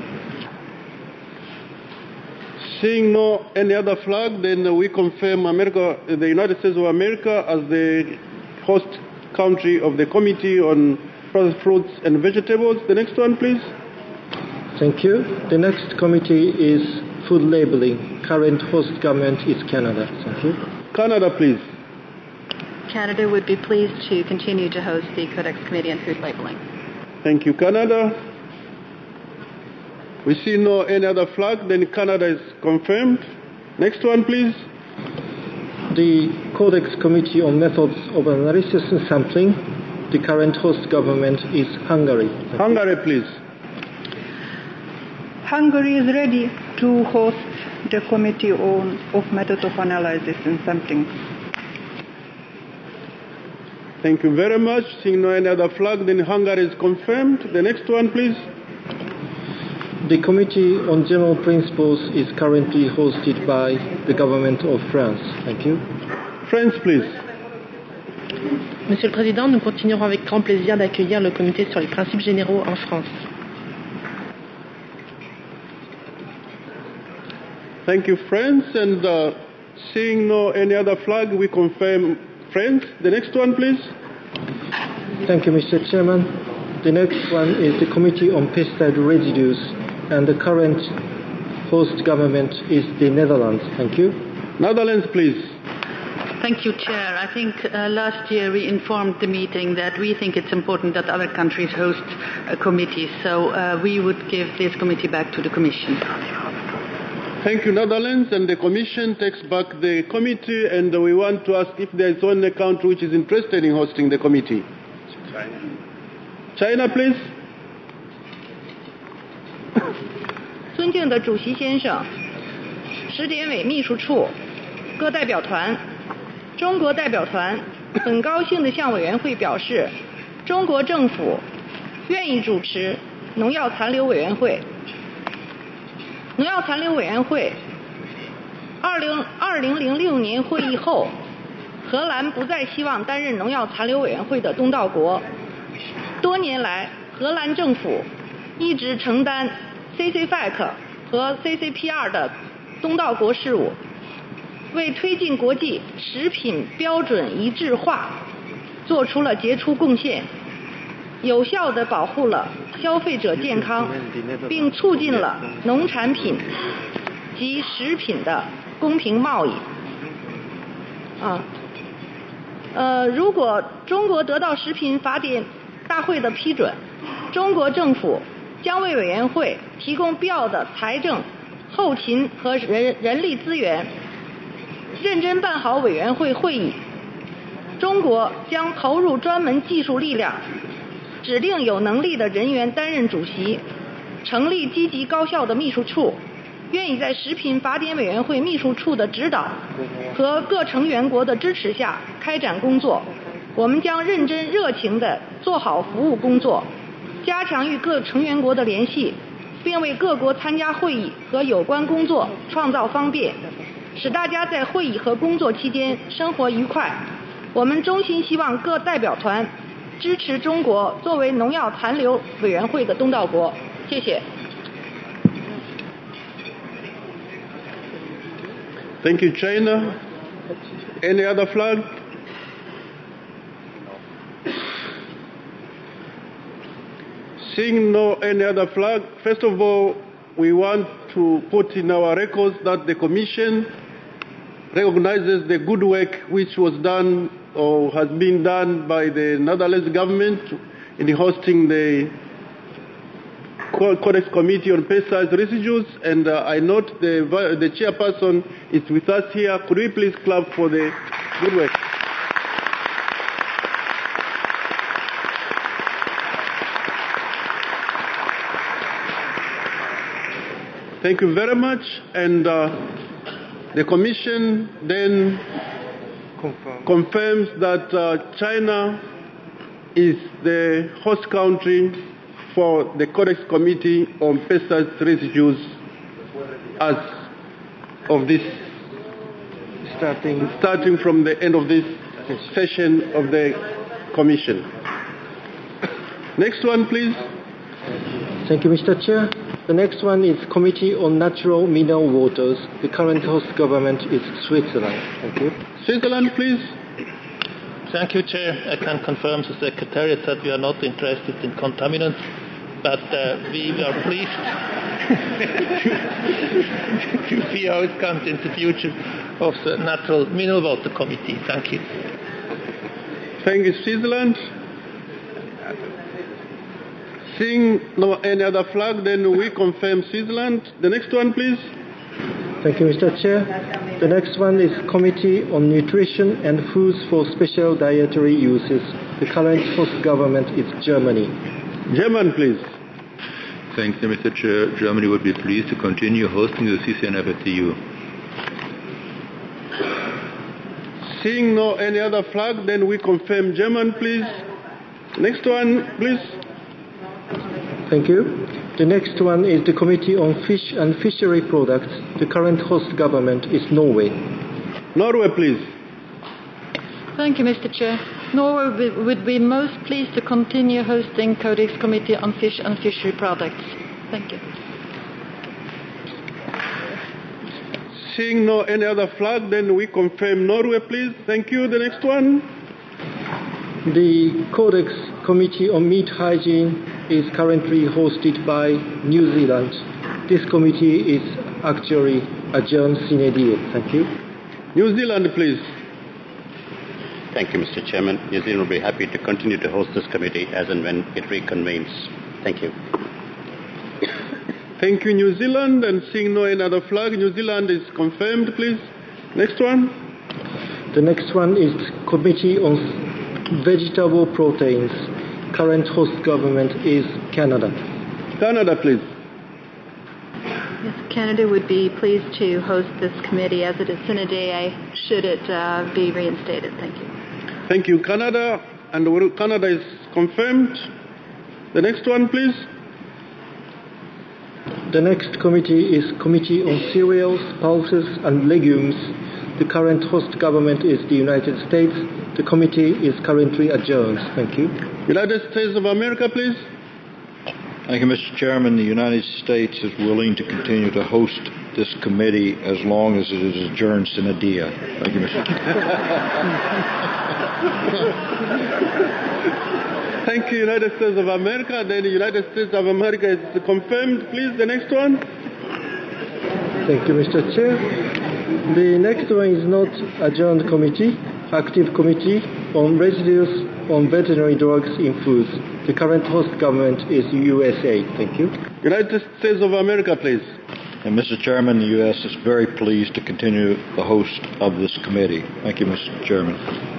Seeing no any other flag, then we confirm America, the United States of America as the host country of the Committee on Processed Fruits and Vegetables. The next one, please. Thank you. The next committee is Food Labeling. Current host government is Canada. Thank you. Canada, please. Canada would be pleased to continue to host the Codex Committee on Food Labeling. Thank you, Canada. We see no any other flag, then Canada is confirmed. Next one, please. The Codex Committee on Methods of Analysis and Sampling. The current host government is Hungary. Hungary, please. Hungary is ready to host the Committee of Methods of Analysis and Sampling. Thank you very much. Seeing no any other flag, then Hungary is confirmed. The next one, please. The Committee on General Principles is currently hosted by the government of France. Thank you. France, please. Monsieur le Président, nous continuerons avec grand plaisir d'accueillir le Comité sur les principes généraux en France. Thank you, France. And seeing no any other flag, we confirm France. The next one, please. Thank you, Mr. Chairman. The next one is the Committee on Pesticide Residues, and the current host government is the Netherlands. Thank you. Netherlands, please. Thank you, Chair. I think last year we informed the meeting that we think it's important that other countries host a committee, so we would give this committee back to the Commission. Thank you, Netherlands, and the Commission takes back the committee, and we want to ask if there is one country which is interested in hosting the committee. China. China, please. 尊敬的主席先生、十典委秘书处、各代表团、中国代表团很高兴地向委员会表示，中国政府愿意主持农药残留委员会。农药残留委员会2006年会议后，荷兰不再希望担任农药残留委员会的东道国。多年来，荷兰政府一直承担 CCFAC 和 CCPR 的东道国事务，为推进国际食品标准一致化做出了杰出贡献，有效地保护了消费者健康，并促进了农产品及食品的公平贸易。如果中国得到食品法典大会的批准，中国政府将为委员会提供必要的财政、后勤和人力资源，认真办好委员会会议。中国将投入专门技术力量，指定有能力的人员担任主席，成立积极高效的秘书处，愿意在食品法典委员会秘书处的指导和各成员国的支持下开展工作。我们将认真热情地做好服务工作，加强与各成员国的联系，并为各国参加会议和有关工作创造方便，使大家在会议和工作期间生活愉快。我们衷心希望各代表团支持中国作为农药残留委员会的东道国。谢谢。 Thank you, China. Any other flag? Seeing no any other flag, first of all, we want to put in our records that the Commission recognizes the good work which was done or has been done by the Netherlands government in hosting the Codex Committee on Pesticides Residues, and I note the chairperson is with us here. Could we please clap for the good work? Thank you very much. And the Commission then confirms that China is the host country for the Codex Committee on Pesticides Residues as of this, starting from the end of this session of the Commission. Next one, please. Thank you, Mr. Chair. The next one is Committee on Natural Mineral Waters. The current host government is Switzerland. Thank you. Switzerland, please. Thank you, Chair. I can confirm to the Secretariat that we are not interested in contaminants, but we are pleased to see how it comes in the future of the Natural Mineral Water Committee. Thank you. Thank you, Switzerland. Seeing no any other flag, then we confirm Switzerland. The next one, please. Thank you, Mr. Chair. The next one is Committee on Nutrition and Foods for Special Dietary Uses. The current host government is Germany. German, please. Thanks, Mr. Chair. Germany would be pleased to continue hosting the CCNFSDU. Seeing no any other flag, then we confirm German, please. Next one, please. Thank you. The next one is the Committee on Fish and Fishery Products. The current host government is Norway. Norway, please. Thank you, Mr. Chair. Norway would be most pleased to continue hosting Codex Committee on Fish and Fishery Products. Thank you. Seeing no any other flag, then we confirm Norway, please. Thank you. The next one. The Codex Committee on Meat Hygiene is currently hosted by New Zealand. This committee is actually adjourned sine die. Thank you. New Zealand, please. Thank you, Mr. Chairman. New Zealand will be happy to continue to host this committee as and when it reconvenes. Thank you. Thank you, New Zealand. And seeing no other flag, New Zealand is confirmed, please. Next one. The next one is Committee on Vegetable Proteins. Current host government is Canada. Canada, please. Yes, Canada would be pleased to host this committee as it is sine die should it be reinstated. Thank you. Thank you, Canada. And Canada is confirmed. The next one, please. The next committee is Committee on Cereals, Pulses and Legumes. The current host government is the United States. The committee is currently adjourned. Thank you. United States of America, please. Thank you, Mr. Chairman. The United States is willing to continue to host this committee as long as it is adjourned sine die. Thank you, Mr. Thank you, United States of America. Then the United States of America is confirmed. Please, the next one. Thank you, Mr. Chair. The next one is not adjourned committee, active committee on residues on veterinary drugs in foods. The current host government is USA. Thank you. United States of America, please. And Mr. Chairman, the U.S. is very pleased to continue the host of this committee. Thank you, Mr. Chairman.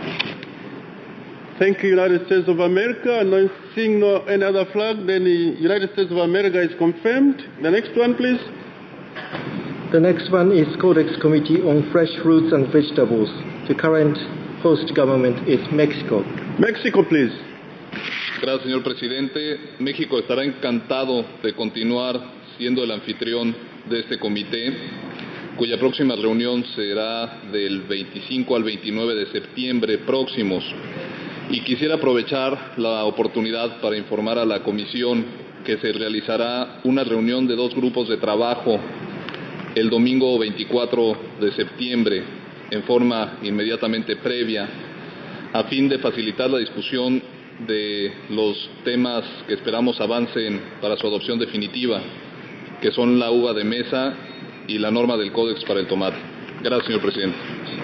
Thank you, United States of America. And seeing no any other flag, then the United States of America is confirmed. The next one, please. The next one is Codex Committee on Fresh Fruits and Vegetables. The current host government is Mexico. Mexico, please. Gracias, señor presidente. México estará encantado de continuar siendo el anfitrión de este comité, cuya próxima reunión será del 25 al 29 de septiembre próximos. Y quisiera aprovechar la oportunidad para informar a la comisión que se realizará una reunión de 2 grupos de trabajo el domingo 24 de septiembre en forma inmediatamente previa a fin de facilitar la discusión de los temas que esperamos avancen para su adopción definitiva, que son la uva de mesa y la norma del Códex para el tomate. Gracias, señor presidente.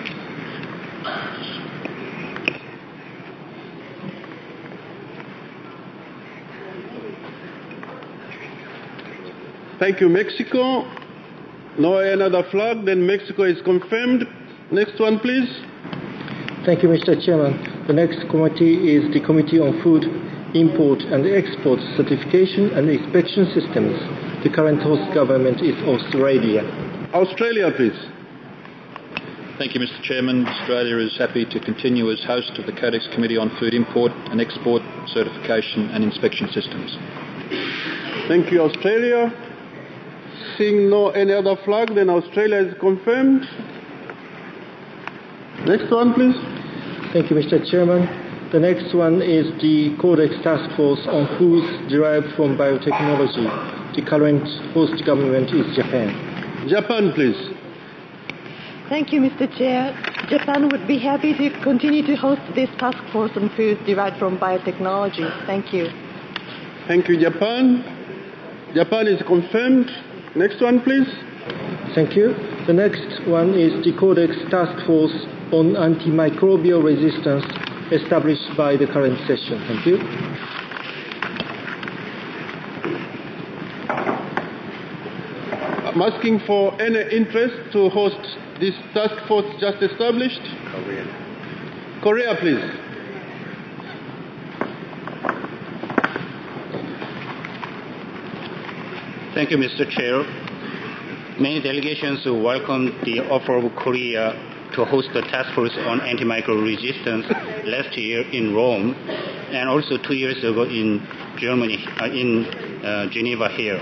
Thank you, Mexico. No another flag, then Mexico is confirmed. Next one, please. Thank you, Mr. Chairman. The next committee is the Committee on Food, Import and Export Certification and Inspection Systems. The current host government is Australia. Australia, please. Thank you, Mr. Chairman. Australia is happy to continue as host of the Codex Committee on Food Import and Export Certification and Inspection Systems. Thank you, Australia. Seeing no any other flag, then Australia is confirmed. Next one, please. Thank you, Mr. Chairman. The next one is the Codex Task Force on Foods Derived from Biotechnology. The current host government is Japan. Japan, please. Thank you, Mr. Chair. Japan would be happy to continue to host this task force on foods derived from biotechnology. Thank you. Thank you, Japan. Japan is confirmed. Next one, please. Thank you. The next one is the Codex Task Force on Antimicrobial Resistance established by the current session. Thank you. I'm asking for any interest to host this task force just established. Korea, please. Thank you, Mr. Chair. Many delegations welcomed the offer of Korea to host the task force on antimicrobial resistance last year in Rome, and also 2 years ago in Germany, in Geneva here.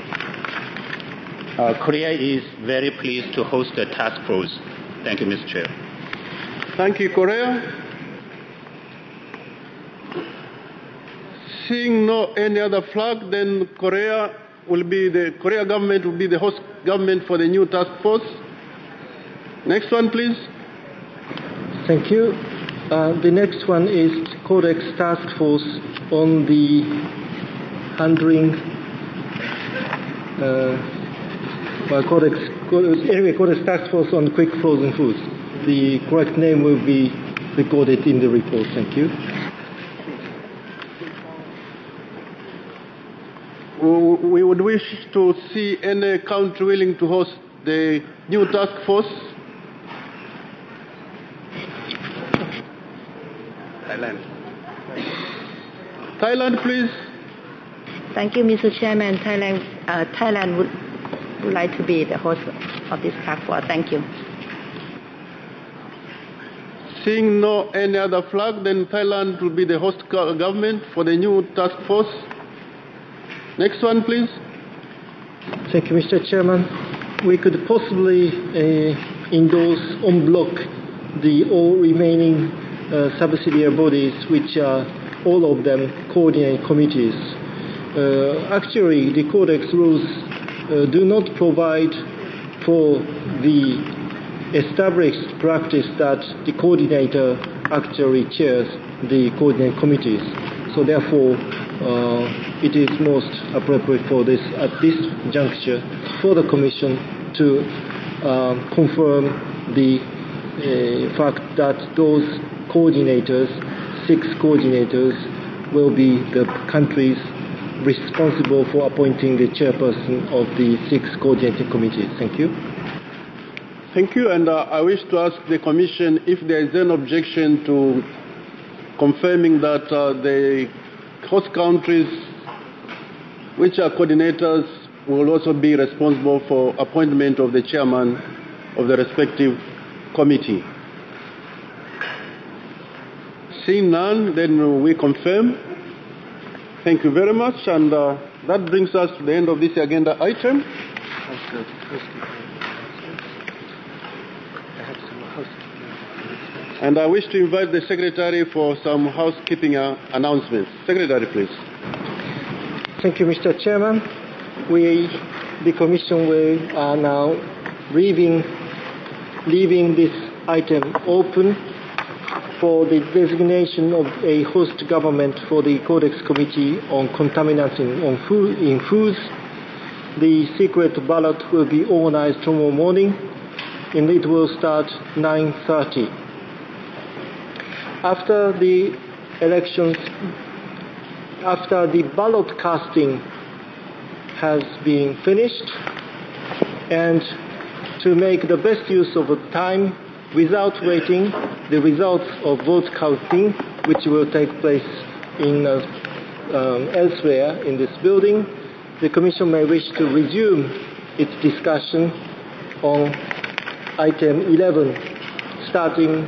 Korea is very pleased to host the task force. Thank you, Mr. Chair. Thank you, Korea. Seeing no any other flag, then Korea government will be the host government for the new task force. Next one, please. Thank you. The next one is Codex Task Force on the handling. Codex Task Force on quick frozen foods. The correct name will be recorded in the report. Thank you. we would wish to see any country willing to host the new task force. Thailand, please. Thank you, Mr. Chairman. Thailand would like to be the host of this task force. Thank you. Seeing no any other flag, then Thailand will be the host government for the new task force. Next one, please. Thank you, Mr. Chairman. We could possibly endorse en bloc the all remaining subsidiary bodies, which are all of them coordinating committees. Actually, the Codex rules do not provide for the established practice that the coordinator actually chairs the coordinating committees. So therefore, it is most appropriate for this, at this juncture, for the Commission to confirm the fact that those coordinators, 6 coordinators, will be the countries responsible for appointing the chairperson of the 6 coordinating committees. Thank you. Thank you, and I wish to ask the Commission if there is an objection to confirming that the host countries, which are coordinators, will also be responsible for appointment of the chairman of the respective committee. Seeing none, then we confirm. Thank you very much, and that brings us to the end of this agenda item. And I wish to invite the Secretary for some housekeeping announcements. Secretary, please. Thank you, Mr. Chairman. We, the Commission, are now leaving this item open for the designation of a host government for the Codex Committee on Contaminants in Foods. The secret ballot will be organized tomorrow morning, and it will start 9:30. After the elections, after the ballot casting has been finished, and to make the best use of the time without waiting the results of vote counting, which will take place in elsewhere in this building, the Commission may wish to resume its discussion on item 11, starting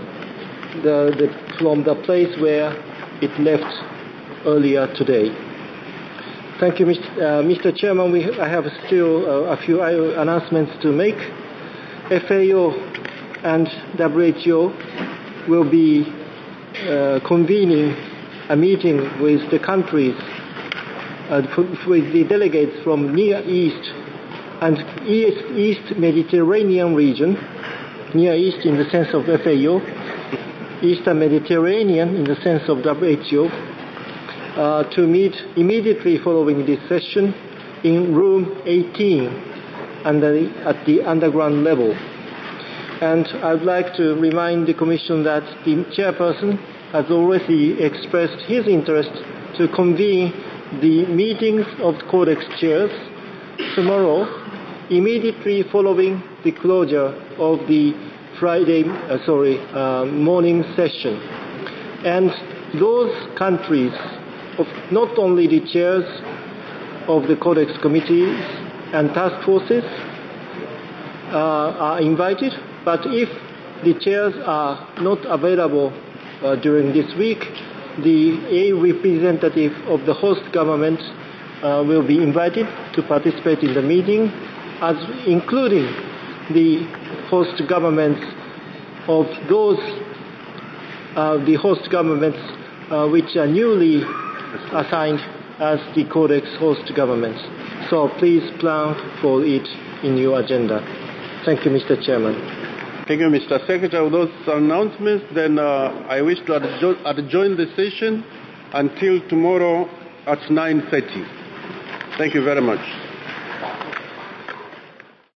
from the place where it left earlier today. Thank you, Mr. Chairman. I have still a few announcements to make. FAO and WHO will be convening a meeting with the countries, with the delegates from Near East and East Mediterranean region, Near East in the sense of FAO, Eastern Mediterranean in the sense of WHO, to meet immediately following this session in room 18 at the underground level. And I'd like to remind the Commission that the chairperson has already expressed his interest to convene the meetings of the Codex chairs tomorrow, immediately following the closure of the morning session. And those countries, not only the chairs of the Codex committees and task forces are invited, but if the chairs are not available during this week, a representative of the host government will be invited to participate in the meeting, including the host governments of those the host governments which are newly assigned as the Codex host governments. So please plan for it in your agenda. Thank you, Mr. Chairman. Thank you, Mr. Secretary. With those announcements, then I wish to adjourn the session until tomorrow at 9:30. Thank you very much.